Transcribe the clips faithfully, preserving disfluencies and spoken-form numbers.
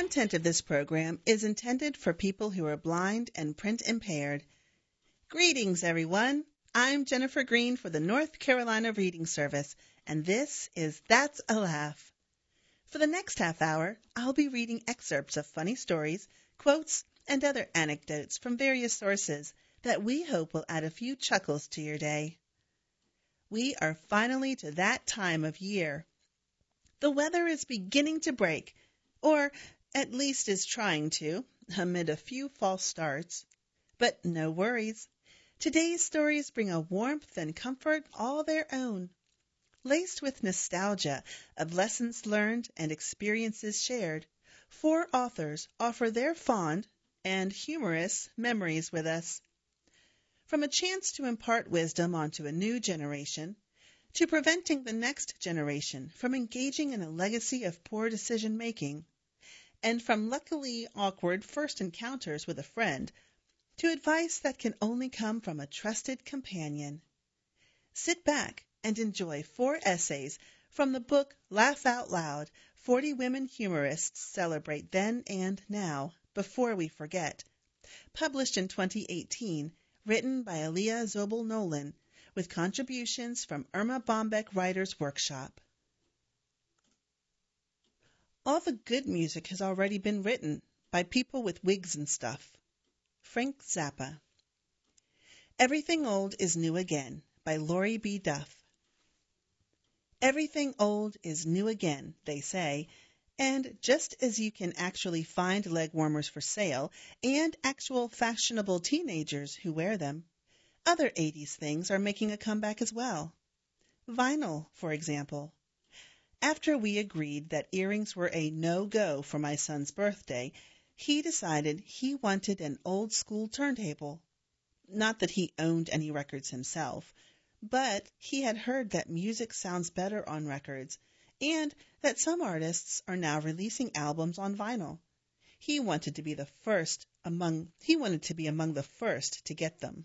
content of this program is intended for people who are blind and print impaired. Greetings, everyone. I'm Jennifer Green for the North Carolina Reading Service, and this is That's a Laugh. For the next half hour, I'll be reading excerpts of funny stories, quotes, and other anecdotes from various sources that we hope will add a few chuckles to your day. We are finally to that time of year. The weather is beginning to break, or at least is trying to, amid a few false starts. But no worries. Today's stories bring a warmth and comfort all their own. Laced with nostalgia of lessons learned and experiences shared, four authors offer their fond and humorous memories with us. From a chance to impart wisdom onto a new generation, to preventing the next generation from engaging in a legacy of poor decision-making, and from luckily awkward first encounters with a friend, to advice that can only come from a trusted companion. Sit back and enjoy four essays from the book Laugh Out Loud, forty Women Humorists Celebrate Then and Now, Before We Forget, published in twenty eighteen, written by Aaliyah Zobel Nolan, with contributions from Irma Bombeck Writers Workshop. All the good music has already been written by people with wigs and stuff. Frank Zappa. Everything Old is New Again by Laurie B. Duff. Everything old is new again, they say, and just as you can actually find leg warmers for sale and actual fashionable teenagers who wear them, other eighties things are making a comeback as well. Vinyl, for example. After we agreed that earrings were a no-go for my son's birthday, he decided he wanted an old-school turntable. Not that he owned any records himself, but he had heard that music sounds better on records, and that some artists are now releasing albums on vinyl. He wanted to be the first among he wanted to be among the first to get them.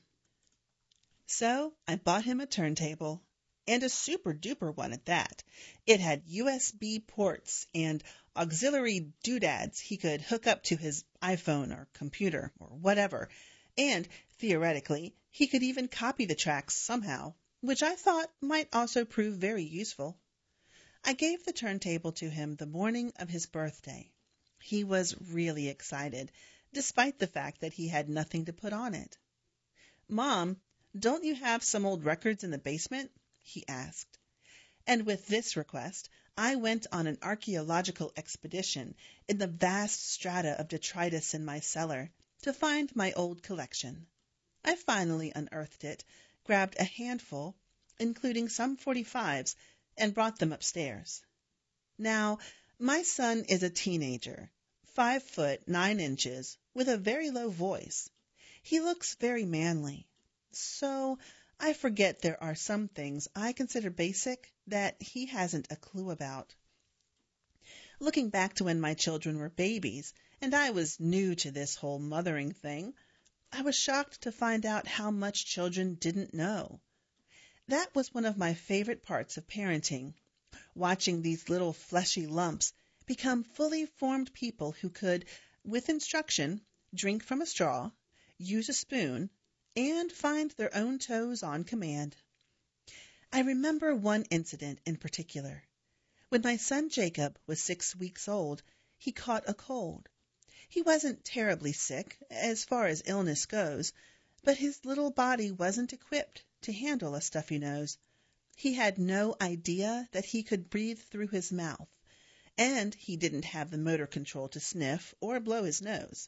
So I bought him a turntable, and a super-duper one at that. It had U S B ports and auxiliary doodads he could hook up to his iPhone or computer or whatever, and, theoretically, he could even copy the tracks somehow, which I thought might also prove very useful. I gave the turntable to him the morning of his birthday. He was really excited, despite the fact that he had nothing to put on it. "Mom, don't you have some old records in the basement?" he asked. And with this request, I went on an archaeological expedition in the vast strata of detritus in my cellar to find my old collection. I finally unearthed it, grabbed a handful, including some forty-fives, and brought them upstairs. Now, my son is a teenager, five foot nine inches, with a very low voice. He looks very manly. So I forget there are some things I consider basic that he hasn't a clue about. Looking back to when my children were babies, and I was new to this whole mothering thing, I was shocked to find out how much children didn't know. That was one of my favorite parts of parenting, watching these little fleshy lumps become fully formed people who could, with instruction, drink from a straw, use a spoon, and find their own toes on command. I remember one incident in particular. When my son Jacob was six weeks old, he caught a cold. He wasn't terribly sick, as far as illness goes, but his little body wasn't equipped to handle a stuffy nose. He had no idea that he could breathe through his mouth, and he didn't have the motor control to sniff or blow his nose.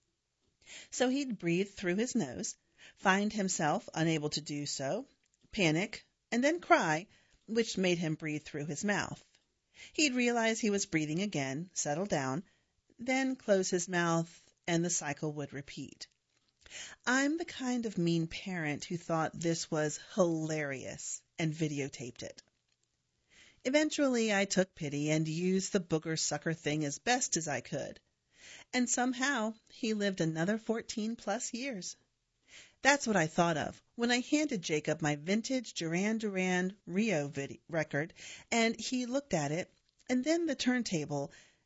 So he'd breathe through his nose, find himself unable to do so, panic, and then cry, which made him breathe through his mouth. He'd realize he was breathing again, settle down, then close his mouth, and the cycle would repeat. I'm the kind of mean parent who thought this was hilarious and videotaped it. Eventually, I took pity and used the booger sucker thing as best as I could. And somehow, he lived another fourteen plus years. That's what I thought of when I handed Jacob my vintage Duran Duran Rio vid- record, and he looked at it, and then the turntable,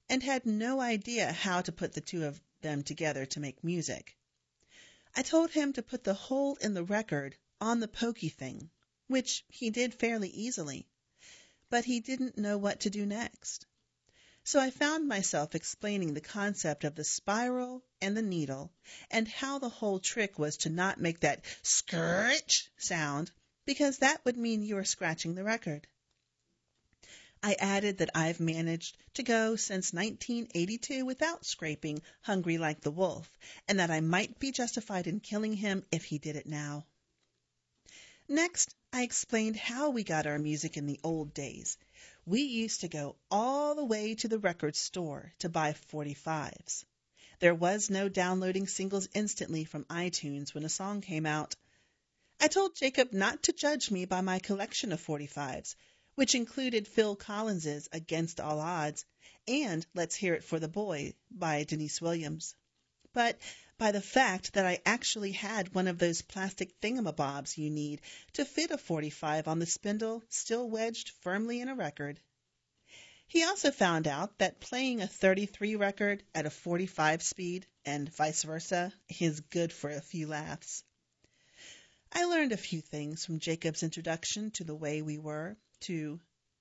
and had no idea how to put the two of them together to make music. I told him to put the hole in the record on the pokey thing, which he did fairly easily, but he didn't know what to do next. So I found myself explaining the concept of the spiral and the needle, and how the whole trick was to not make that scritch sound, because that would mean you were scratching the record. I added that I've managed to go since nineteen eighty-two without scraping Hungry Like the Wolf, and that I might be justified in killing him if he did it now. Next, I explained how we got our music in the old days. We used to go all the way to the record store to buy forty-fives. There was no downloading singles instantly from iTunes when a song came out. I told Jacob not to judge me by my collection of forty-fives, which included Phil Collins's Against All Odds and Let's Hear It for the Boy by Denise Williams, but by the fact that I actually had one of those plastic thingamabobs you need to fit a forty-five on the spindle still wedged firmly in a record. He also found out that playing a thirty-three record at a forty-five speed and vice versa is good for a few laughs. I learned a few things from Jacob's introduction to the way we were to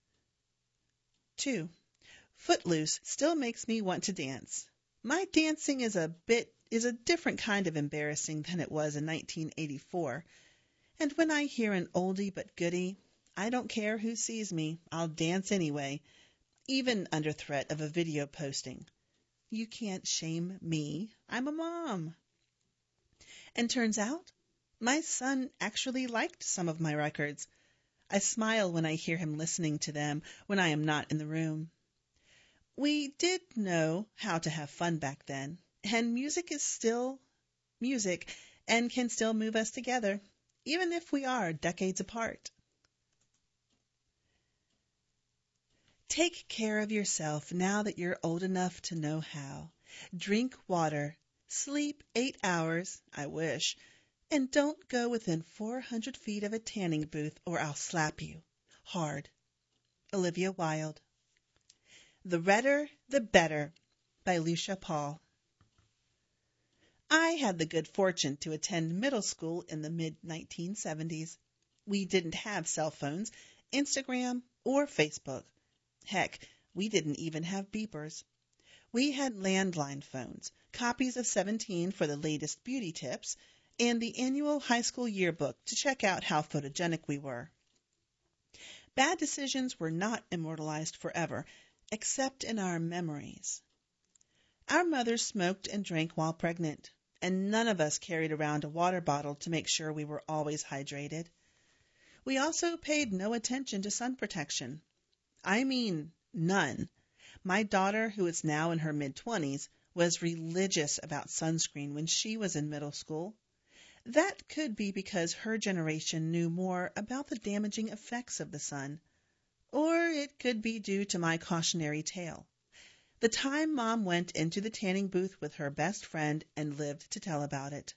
two. Footloose still makes me want to dance. My dancing is a bit is a different kind of embarrassing than it was in nineteen eighty-four, and when I hear an oldie but goodie, I don't care who sees me, I'll dance anyway, even under threat of a video posting. You can't shame me, I'm a mom. And turns out, my son actually liked some of my records. I smile when I hear him listening to them when I am not in the room. We did know how to have fun back then, and music is still music and can still move us together, even if we are decades apart. Take care of yourself now that you're old enough to know how. Drink water, sleep eight hours, I wish, and don't go within four hundred feet of a tanning booth or I'll slap you. Hard. Olivia Wilde. The Redder, the Better by Lucia Paul. I had the good fortune to attend middle school in the mid nineteen seventies. We didn't have cell phones, Instagram, or Facebook. Heck, we didn't even have beepers. We had landline phones, copies of Seventeen for the latest beauty tips, and the annual high school yearbook to check out how photogenic we were. Bad decisions were not immortalized forever, except in our memories. Our mothers smoked and drank while pregnant, and none of us carried around a water bottle to make sure we were always hydrated. We also paid no attention to sun protection. I mean, none. My daughter, who is now in her mid-twenties, was religious about sunscreen when she was in middle school. That could be because her generation knew more about the damaging effects of the sun, or it could be due to my cautionary tale. The time Mom went into the tanning booth with her best friend and lived to tell about it.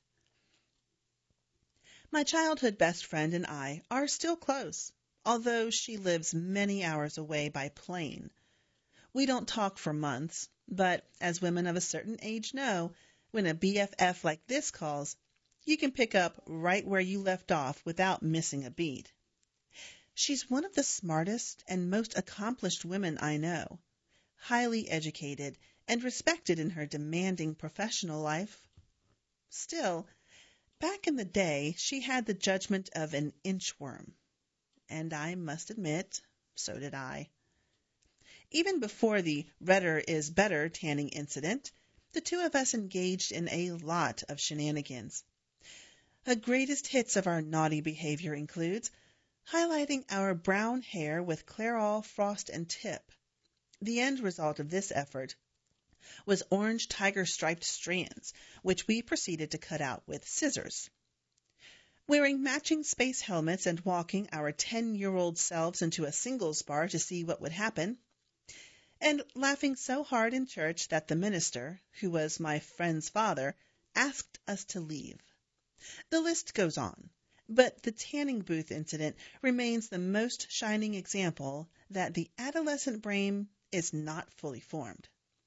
My childhood best friend and I are still close, although she lives many hours away by plane. We don't talk for months, but as women of a certain age know, when a B F F like this calls, you can pick up right where you left off without missing a beat. She's one of the smartest and most accomplished women I know, highly educated and respected in her demanding professional life. Still, back in the day, she had the judgment of an inchworm. And I must admit, so did I. Even before the redder is better tanning incident, the two of us engaged in a lot of shenanigans. The greatest hits of our naughty behavior includes highlighting our brown hair with Clairol Frost and Tip. The end result of this effort was orange tiger-striped strands, which we proceeded to cut out with scissors. Wearing matching space helmets and walking our ten-year-old selves into a singles bar to see what would happen, and laughing so hard in church that the minister, who was my friend's father, asked us to leave. The list goes on, but the tanning booth incident remains the most shining example that the adolescent brain is not fully formed.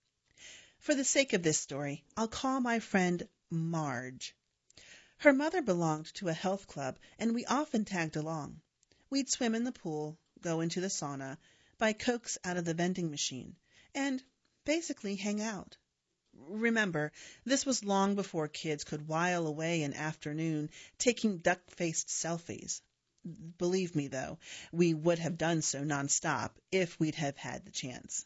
For the sake of this story, I'll call my friend Marge. Her mother belonged to a health club, and we often tagged along. We'd swim in the pool, go into the sauna, buy Cokes out of the vending machine, and basically hang out. Remember, this was long before kids could while away an afternoon taking duck-faced selfies. Believe me, though, we would have done so nonstop if we'd have had the chance.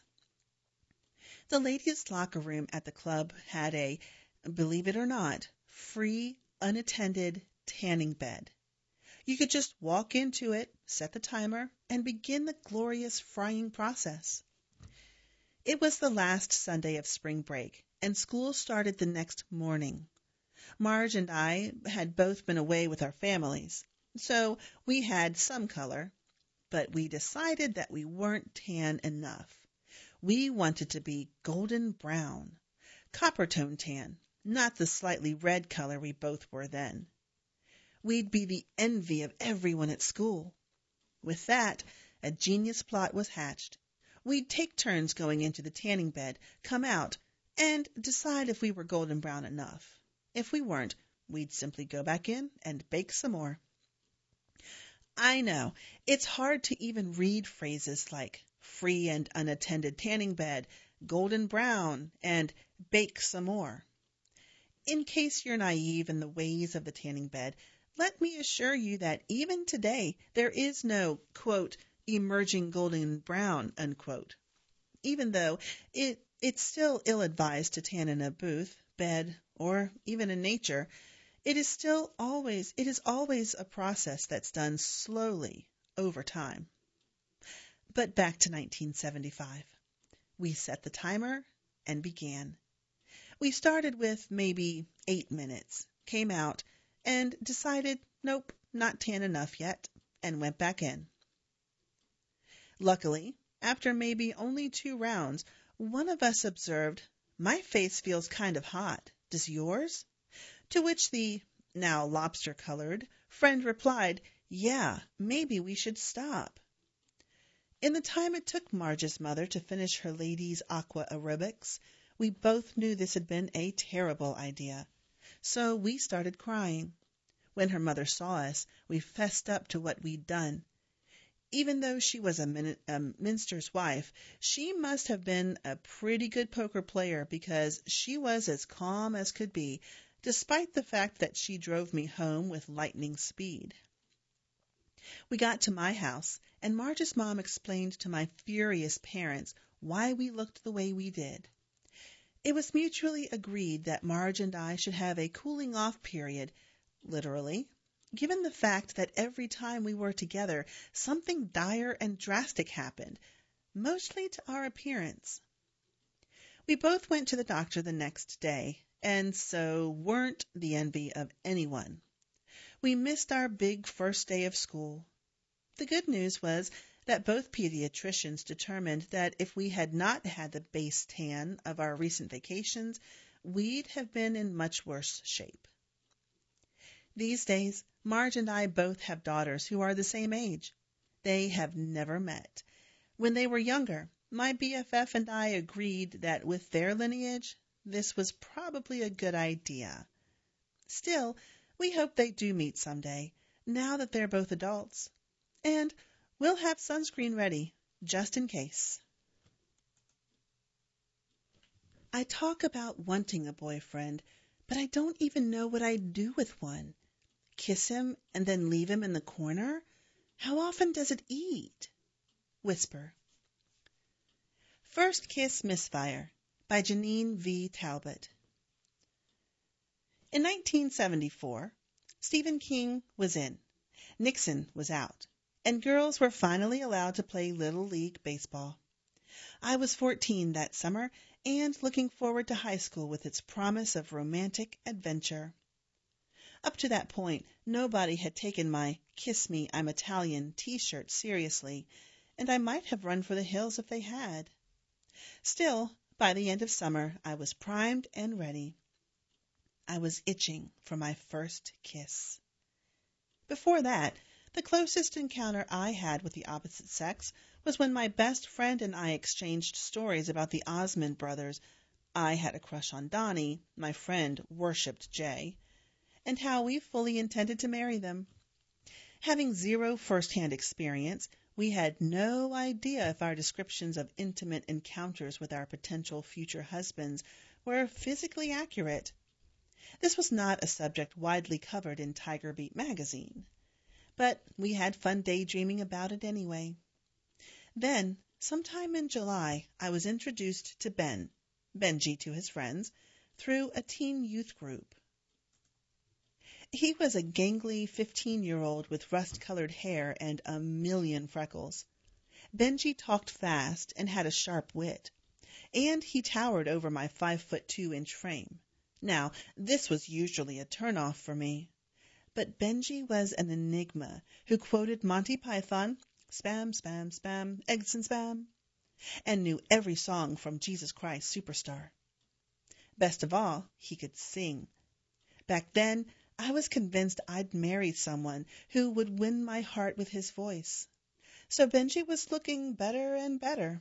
The ladies' locker room at the club had a, believe it or not, free, unattended tanning bed. You could just walk into it, set the timer, and begin the glorious frying process. It was the last Sunday of spring break, and school started the next morning. Marge and I had both been away with our families, so we had some color, but we decided that we weren't tan enough. We wanted to be golden brown, copper-tone tan, not the slightly red color we both were then. We'd be the envy of everyone at school. With that, a genius plot was hatched. We'd take turns going into the tanning bed, come out, and decide if we were golden brown enough. If we weren't, we'd simply go back in and bake some more. I know, it's hard to even read phrases like free and unattended tanning bed, golden brown, and bake some more. In case you're naive in the ways of the tanning bed, let me assure you that even today there is no, quote, emerging golden brown, unquote. Even though it it's still ill-advised to tan in a booth, bed, or even in nature, it is still always it is always a process that's done slowly over time. But back to nineteen seventy-five. We set the timer and began. We started with maybe eight minutes, came out, and decided, nope, not tan enough yet, and went back in. Luckily, after maybe only two rounds, one of us observed, "My face feels kind of hot. Does yours?" To which the, now lobster-colored, friend replied, "Yeah, maybe we should stop." In the time it took Marge's mother to finish her ladies' aqua aerobics, we both knew this had been a terrible idea. So we started crying. When her mother saw us, we fessed up to what we'd done. Even though she was a, min- a minster's wife, she must have been a pretty good poker player because she was as calm as could be, despite the fact that she drove me home with lightning speed. We got to my house, and Marge's mom explained to my furious parents why we looked the way we did. It was mutually agreed that Marge and I should have a cooling-off period, literally, given the fact that every time we were together, something dire and drastic happened, mostly to our appearance. We both went to the doctor the next day, and so weren't the envy of anyone. We missed our big first day of school. The good news was that both pediatricians determined that if we had not had the base tan of our recent vacations, we'd have been in much worse shape. These days, Marge and I both have daughters who are the same age. They have never met. When they were younger, my B F F and I agreed that with their lineage, this was probably a good idea. Still, we hope they do meet someday, now that they're both adults. And we'll have sunscreen ready, just in case. I talk about wanting a boyfriend, but I don't even know what I'd do with one. Kiss him and then leave him in the corner? How often does it eat? Whisper. First Kiss Misfire by Janine V. Talbot. In nineteen seventy-four, Stephen King was in, Nixon was out, and girls were finally allowed to play Little League baseball. I was fourteen that summer and looking forward to high school with its promise of romantic adventure. Up to that point, nobody had taken my "Kiss Me, I'm Italian" t-shirt seriously, and I might have run for the hills if they had. Still, by the end of summer, I was primed and ready. I was itching for my first kiss. Before that, the closest encounter I had with the opposite sex was when my best friend and I exchanged stories about the Osmond brothers, I had a crush on Donnie, my friend worshipped Jay, and how we fully intended to marry them. Having zero first-hand experience, we had no idea if our descriptions of intimate encounters with our potential future husbands were physically accurate. This was not a subject widely covered in Tiger Beat magazine, but we had fun daydreaming about it anyway. Then, sometime in July, I was introduced to Ben, Benji to his friends, through a teen youth group. He was a gangly fifteen-year-old with rust-colored hair and a million freckles. Benji talked fast and had a sharp wit, and he towered over my five-foot-two-inch frame. Now, this was usually a turn-off for me, but Benji was an enigma who quoted Monty Python, spam, spam, spam, eggs and spam, and knew every song from Jesus Christ Superstar. Best of all, he could sing. Back then, I was convinced I'd marry someone who would win my heart with his voice. So Benji was looking better and better.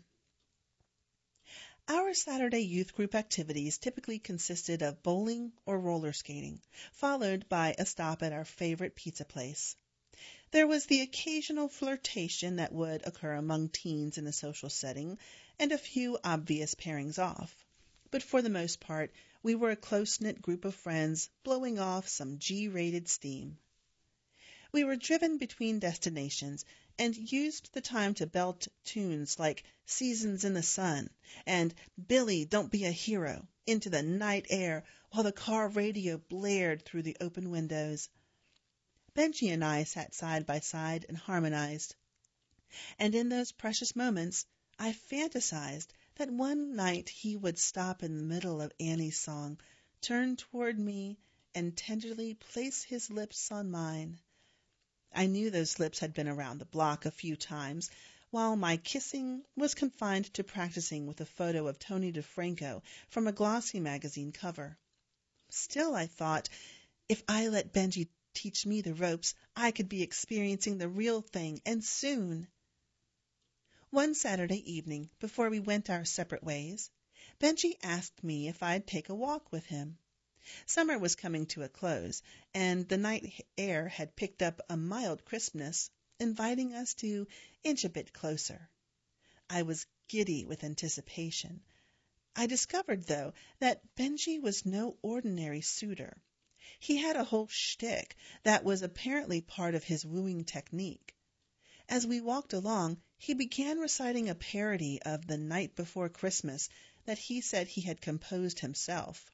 Our Saturday youth group activities typically consisted of bowling or roller skating, followed by a stop at our favorite pizza place. There was the occasional flirtation that would occur among teens in a social setting, and a few obvious pairings off. But for the most part, we were a close-knit group of friends blowing off some G-rated steam. We were driven between destinations and used the time to belt tunes like Seasons in the Sun and Billy, Don't Be a Hero into the night air while the car radio blared through the open windows. Benji and I sat side by side and harmonized. And in those precious moments, I fantasized that one night he would stop in the middle of Annie's song, turn toward me, and tenderly place his lips on mine. I knew those lips had been around the block a few times, while my kissing was confined to practicing with a photo of Tony DeFranco from a glossy magazine cover. Still, I thought, if I let Benji teach me the ropes, I could be experiencing the real thing, and soon. One Saturday evening, before we went our separate ways, Benji asked me if I'd take a walk with him. Summer was coming to a close, and the night air had picked up a mild crispness, inviting us to inch a bit closer. I was giddy with anticipation. I discovered, though, that Benji was no ordinary suitor. He had a whole shtick that was apparently part of his wooing technique. As we walked along, he began reciting a parody of The Night Before Christmas that he said he had composed himself.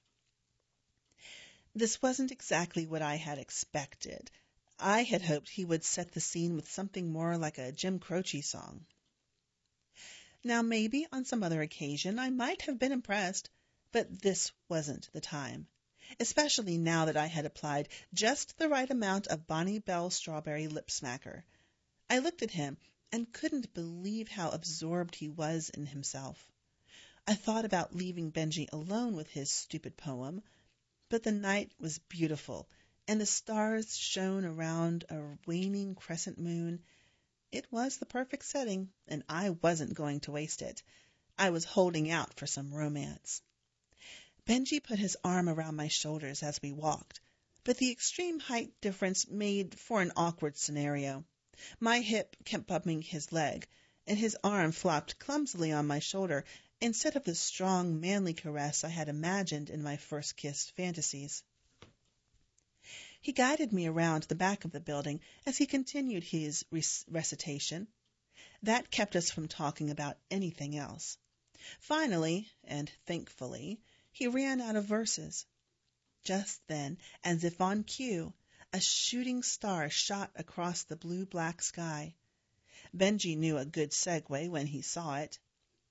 This wasn't exactly what I had expected. I had hoped he would set the scene with something more like a Jim Croce song. Now, maybe on some other occasion I might have been impressed, but this wasn't the time, especially now that I had applied just the right amount of Bonnie Bell Strawberry Lip Smacker. I looked at him and couldn't believe how absorbed he was in himself. I thought about leaving Benji alone with his stupid poem, but the night was beautiful, and the stars shone around a waning crescent moon. It was the perfect setting, and I wasn't going to waste it. I was holding out for some romance. Benji put his arm around my shoulders as we walked, but the extreme height difference made for an awkward scenario. My hip kept bumping his leg, and his arm flopped clumsily on my shoulder instead of the strong, manly caress I had imagined in my first kiss fantasies. He guided me around the back of the building as he continued his rec- recitation. That kept us from talking about anything else. Finally, and thankfully, he ran out of verses. Just then, as if on cue, a shooting star shot across the blue-black sky. Benji knew a good segue when he saw it.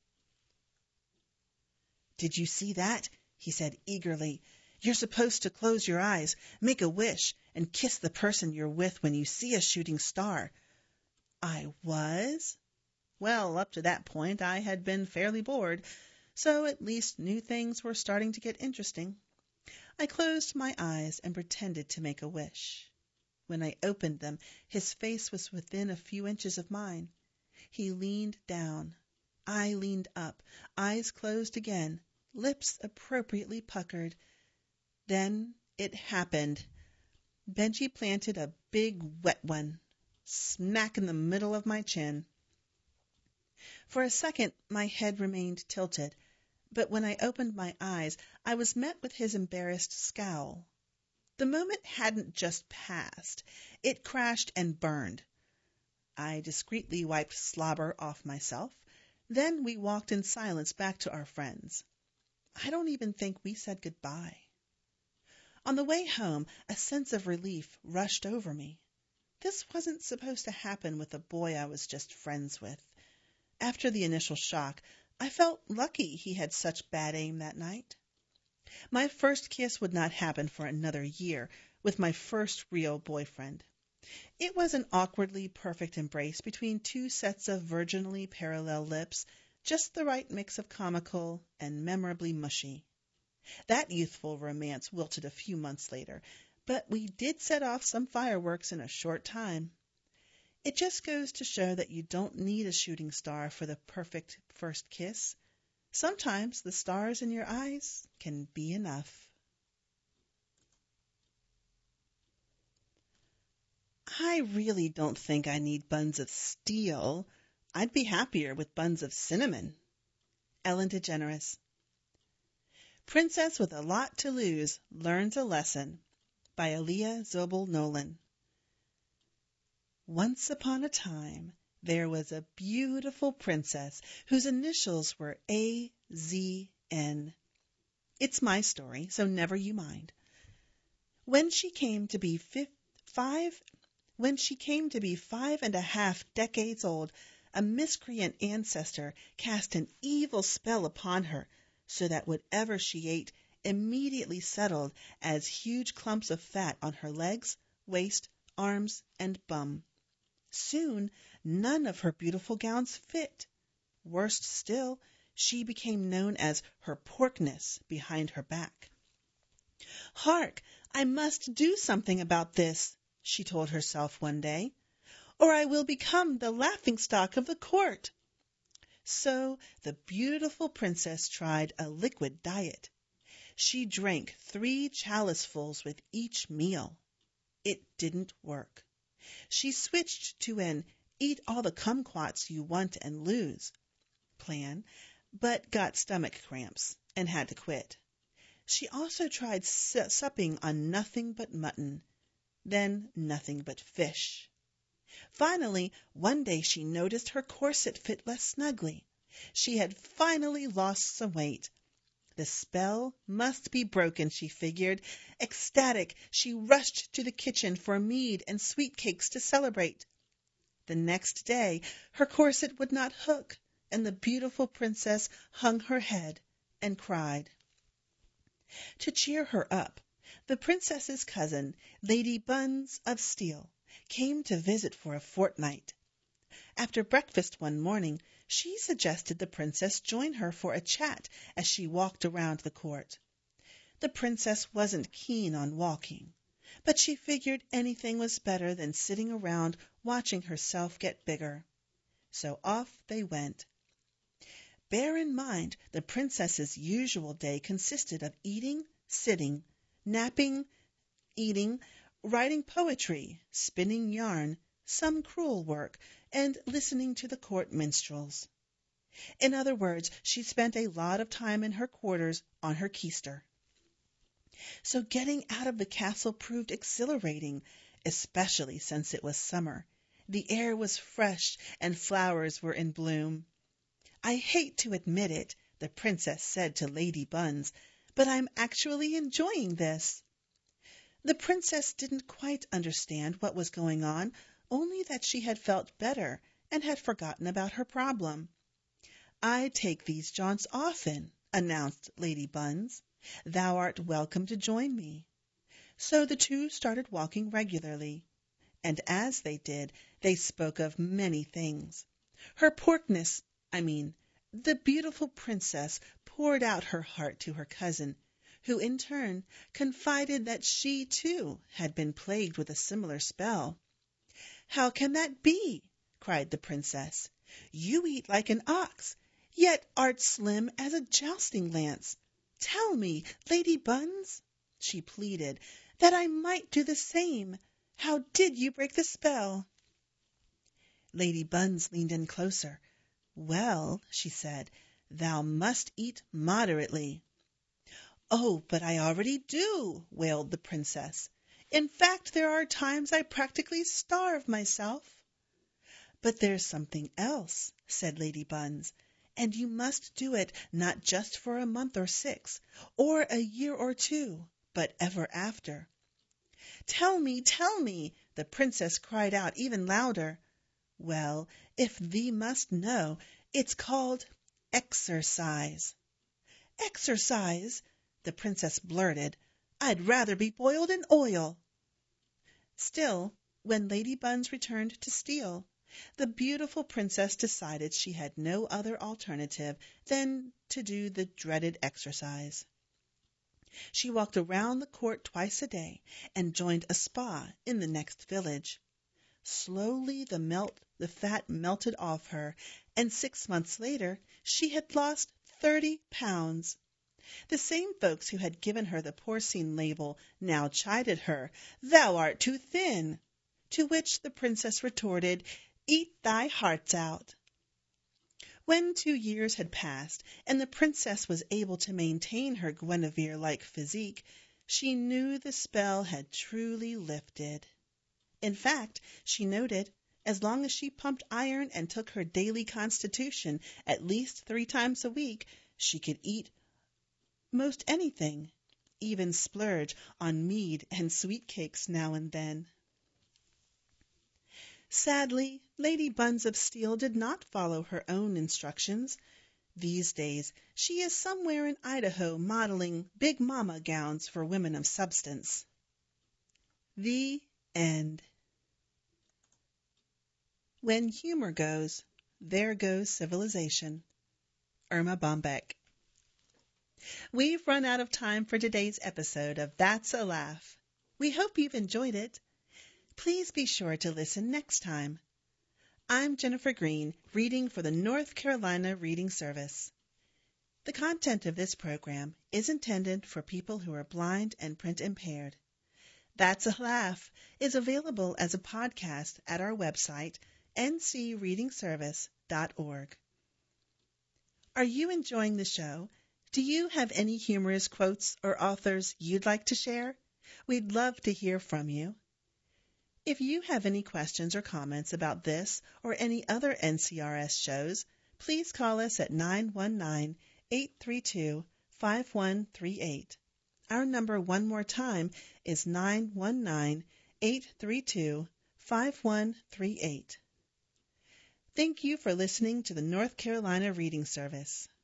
"Did you see that?" he said eagerly. "You're supposed to close your eyes, make a wish, and kiss the person you're with when you see a shooting star." I was? Well, up to that point I had been fairly bored, so at least new things were starting to get interesting. I closed my eyes and pretended to make a wish. When I opened them, his face was within a few inches of mine. He leaned down. I leaned up, eyes closed again, lips appropriately puckered. Then it happened. Benji planted a big wet one, smack in the middle of my chin. For a second my head remained tilted, but when I opened my eyes I was met with his embarrassed scowl. The moment hadn't just passed. It crashed and burned. I discreetly wiped slobber off myself. Then we walked in silence back to our friends. I don't even think we said goodbye. On the way home, a sense of relief rushed over me. This wasn't supposed to happen with a boy I was just friends with. After the initial shock, I felt lucky he had such bad aim that night. My first kiss would not happen for another year with my first real boyfriend. It was an awkwardly perfect embrace between two sets of virginally parallel lips, just the right mix of comical and memorably mushy. That youthful romance wilted a few months later, but we did set off some fireworks in a short time. It just goes to show that you don't need a shooting star for the perfect first kiss. Sometimes the stars in your eyes can be enough. I really don't think I need buns of steel. I'd be happier with buns of cinnamon. Ellen DeGeneres. Princess with a Lot to Lose Learns a Lesson by Aaliyah Zobel Nolan. Once upon a time, there was a beautiful princess whose initials were A Z N. It's my story, so never you mind. When she came to be fif- five, when she came to be five and a half decades old, a miscreant ancestor cast an evil spell upon her, so that whatever she ate immediately settled as huge clumps of fat on her legs, waist, arms, and bum. Soon, none of her beautiful gowns fit. Worst still, she became known as her porkness behind her back. "Hark! I must do something about this," she told herself one day, "or I will become the laughingstock of the court." So the beautiful princess tried a liquid diet. She drank three chalicefuls with each meal. It didn't work. She switched to an eat all the kumquats you want and lose plan, but got stomach cramps and had to quit. She also tried su- supping on nothing but mutton, then nothing but fish. Finally, one day she noticed her corset fit less snugly. She had finally lost some weight. The spell must be broken, she figured. Ecstatic, she rushed to the kitchen for mead and sweet cakes to celebrate. The next day, her corset would not hook, and the beautiful princess hung her head and cried. To cheer her up, the princess's cousin, Lady Buns of Steel, came to visit for a fortnight. After breakfast one morning, she suggested the princess join her for a chat as she walked around the court. The princess wasn't keen on walking, but she figured anything was better than sitting around watching herself get bigger. So off they went. Bear in mind, the princess's usual day consisted of eating, sitting, napping, eating, writing poetry, spinning yarn, some crewel work, and listening to the court minstrels. In other words, she spent a lot of time in her quarters on her keister. So getting out of the castle proved exhilarating, especially since it was summer. The air was fresh and flowers were in bloom. "I hate to admit it," the princess said to Lady Buns, "but I'm actually enjoying this." The princess didn't quite understand what was going on, only that she had felt better and had forgotten about her problem. "I take these jaunts often," announced Lady Buns. "Thou art welcome to join me." So the two started walking regularly, and as they did, they spoke of many things. Her porkness, I mean, the beautiful princess poured out her heart to her cousin, who in turn confided that she, too, had been plagued with a similar spell. "How can that be?" cried the princess. "You eat like an ox, yet art slim as a jousting lance. Tell me, Lady Buns, she pleaded, that I might do the same. How did you break the spell? Lady Buns leaned in closer. Well, she said, thou must eat moderately. Oh, but I already do, wailed the princess. In fact, there are times I practically starve myself. But there's something else, said Lady Buns, and you must do it not just for a month or six, or a year or two, but ever after. Tell me, tell me, the princess cried out even louder. Well, if thee must know, it's called exercise. Exercise, the princess blurted. I'd rather be boiled in oil. Still, when Lady Buns returned to steal, the beautiful princess decided she had no other alternative than to do the dreaded exercise. She walked around the court twice a day and joined a spa in the next village. Slowly the melt, the fat melted off her, and six months later she had lost thirty pounds. The same folks who had given her the porcine label now chided her, "Thou art too thin," to which the princess retorted, "Eat thy hearts out." When two years had passed and the princess was able to maintain her Guinevere-like physique, she knew the spell had truly lifted. In fact, she noted, as long as she pumped iron and took her daily constitution at least three times a week, she could eat most anything, even splurge on mead and sweet cakes now and then. Sadly, Lady Buns of Steel did not follow her own instructions. These days she is somewhere in Idaho modeling Big Mama gowns for women of substance. The end. When humor goes, there goes civilization. Erma Bombeck. We've run out of time for today's episode of That's a Laugh. We hope you've enjoyed it. Please be sure to listen next time. I'm Jennifer Green, reading for the North Carolina Reading Service. The content of this program is intended for people who are blind and print impaired. That's a Laugh is available as a podcast at our website, n c reading service dot org. Are you enjoying the show? Do you have any humorous quotes or authors you'd like to share? We'd love to hear from you. If you have any questions or comments about this or any other N C R S shows, please call us at nine one nine, eight three two, five one three eight. Our number one more time is nine one nine, eight three two, five one three eight. Thank you for listening to the North Carolina Reading Service.